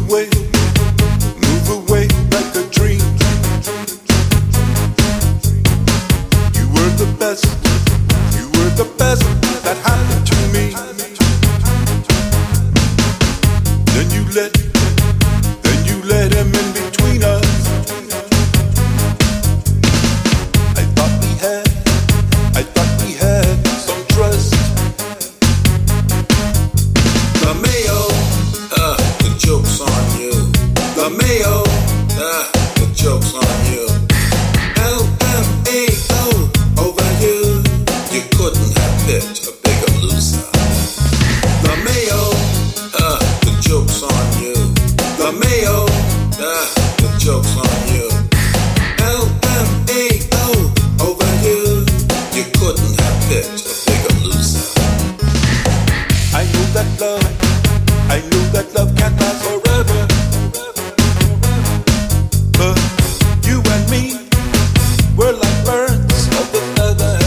move away like a dream. You were the best that happened to me. Then you let him in between us. I thought we had some trust. The Mayo, the joke's on you. The Mayo, the joke's on you. LMAO, over you. You couldn't have picked a bigger loser. The Mayo, the joke's on you. The Mayo, the joke's on you. LMAO, over you. You couldn't have picked a bigger loser. I know that love can't last forever. But you and me, we're like birds of a feather.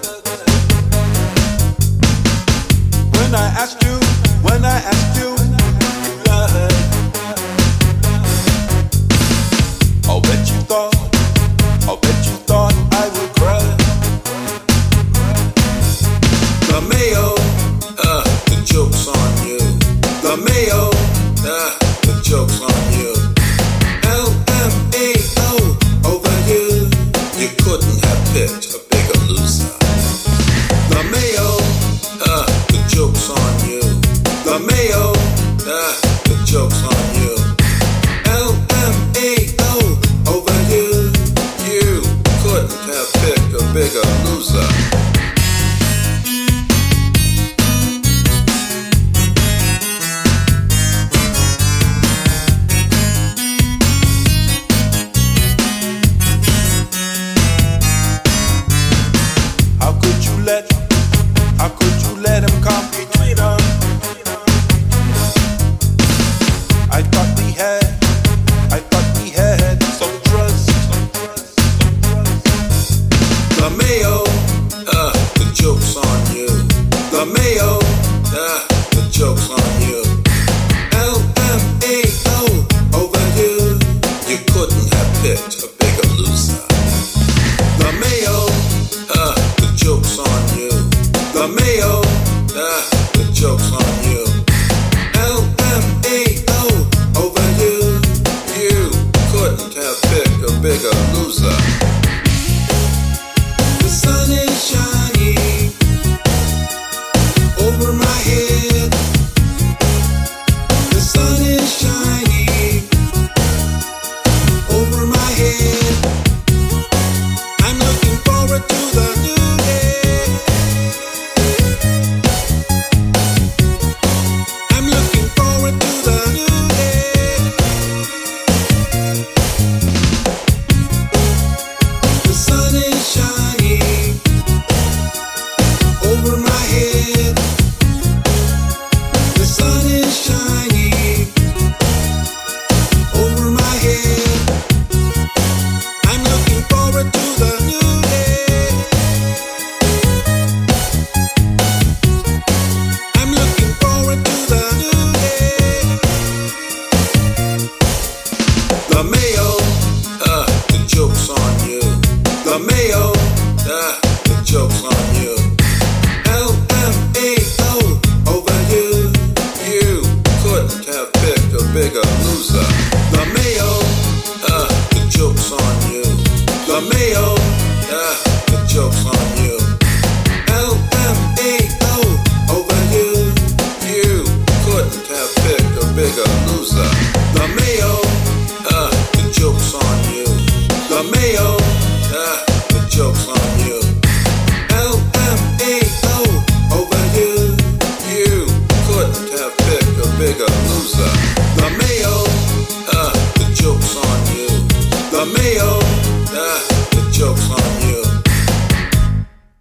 When I asked you, you lied. I'll bet you thought I would cry. The Mayo, the joke's on you. The Mayo, the joke's on you. LMAO, over you. You couldn't have picked a bigger loser. The Mayo, the joke's on you. The Mayo, the joke's on you. LMAO, over you. You couldn't have picked a bigger loser. How could you let him come between us? I thought we had some trust. The Mayo, the joke's on you. The Mayo, the joke's on you. LMAO, over you. You couldn't have picked a bigger loser. The Mayo, the joke's on you. The Mayo, the joke's on you. LMAO, over you. You couldn't have picked a bigger loser. The sun is shining over my head. The sun is shining over my head. I'm looking forward to the new day. I'm looking forward to the new day. The sun is shining over my head. The sun is shining over my head. I'm looking forward to the new day. I'm looking forward to the new day. The Mayo, the joke's on you. The Mayo, the joke's on you. LMAO, over you. You couldn't have picked a bigger loser. The Mayo, the joke's on you. The Mayo, the joke's on you. LMAO, over you. You couldn't have picked a bigger loser.